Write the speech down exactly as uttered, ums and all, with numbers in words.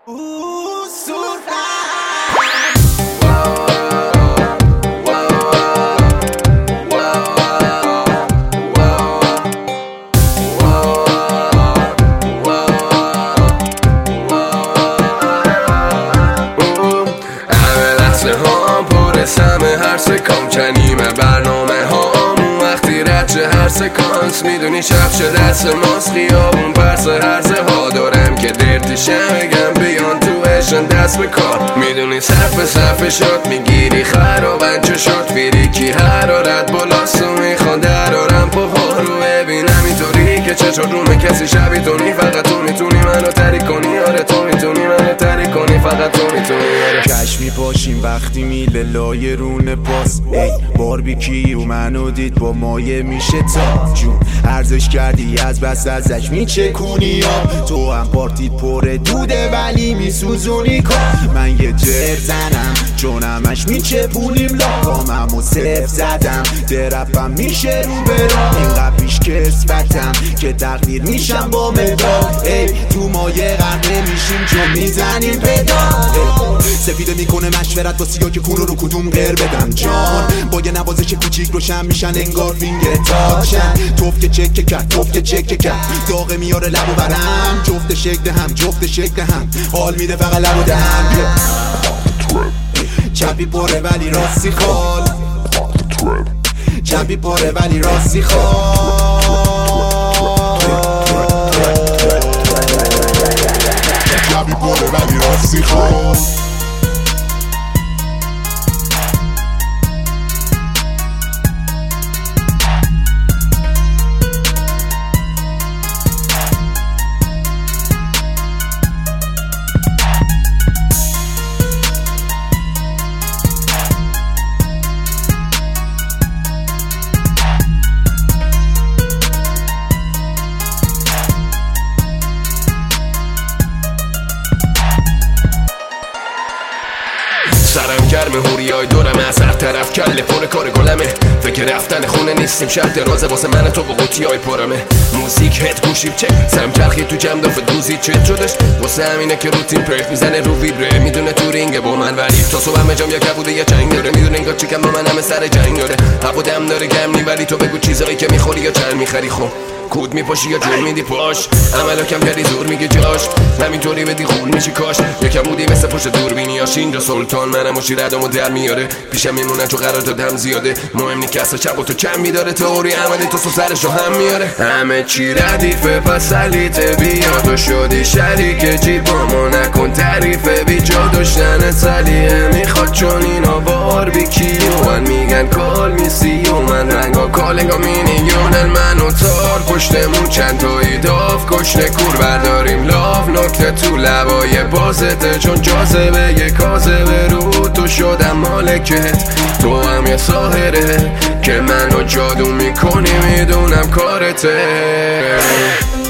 هر سکام کنیمه برنامه هامون وقتی رد شه هر سکانس میدونی شب شه دست ماست خیابون پرس هرزه ها دارم که دردیشم بگم بیان تو اشن دست به کار میدونی صف به صفحه شد میگیری خرابن چه شد فیریکی حرارت بالاست و میخوان درارم پاها رو ببینم اینطوری که چه شد رومه کسی شبی تونی فقط تو میتونی منو تریک کنی آره تو میتونی منو تریک کنی فقط تو میتونی آره کش میپاشیم وقتی میله لای رونه باز ای باربیکی و منو دید با مایه میشه تا جون ارزش کردی از بس ازش میچه کنی آب تو هم پارتیت پره دوده ولی میسوزونی کن من یه جر زنم چون همش میچه پونیم لاکامم و صف زدم درپم میشه رو برام اینقدر پیش کسبتم که تقدیر میشم با مداد ای تو مایه غرقه میشیم چون میزنیم پدال سفیده میکنه مشورت با سیاه که کونو رو کدوم غیر بدم جان با یه نوازش کوچیک روشن میشن انگار فینگر تاچن توف که چک کرد توف که چک کرد داغه میاره لبو برم جفت شکل هم جفت شکل هم حال میده فقط لبو دهم چپی پره ولی راستی خال چپی پره ولی راستی خال چپی پره ولی راستی خال سرم گرم هوریای دورم از هر طرف کله پر کار گلمه فکر رفتن خونه نیستیم شرط رازه واسه من تو با قوطی های پرمه موزیک هد گوشیم چه سرم چرخی تو جمع دافت گوزی چه شدش واسه همینه که روتین پرت میزنه رو ویبره میدونه تو رینگه با من ولی تا صبح همه جام یا کبوده یا چنگ داره میدونه انگار چیکم با من همه سر جنگ داره هوا دم داره گم ولی تو بگو چیزایی که میخوری یا چند میخری خب کود میپاشی یا جور میدی پاش عملو کم کردی زور میگه جاش همینطوری بدی خون میشی کاش یکم بودی مثل پشت دوربینیاش اینجا سلطان منم و شیردمو در میاره پیشم میمونه تو قرار دادم زیاده مهم نی کسا چپ و تو چم میداره تئوری عملی تو سو سرشو هم میاره همه چی ردیفه پس علیته بیا تو شدی شریک جیبامو نکن تعریفه بی جا داشتن سلیه میخواد چون اینا باربیکیو من میگن کال میسی و من رنگا کالنگا مینیونن منو تار پشتمون چند تایی داف کشنه کور برداریم لاف نکته تو لبای بازته چون جاذبه یه کاذبه رو تو شدم مالکت تو هم یه ساحره که منو جادو میکنی میدونم کارته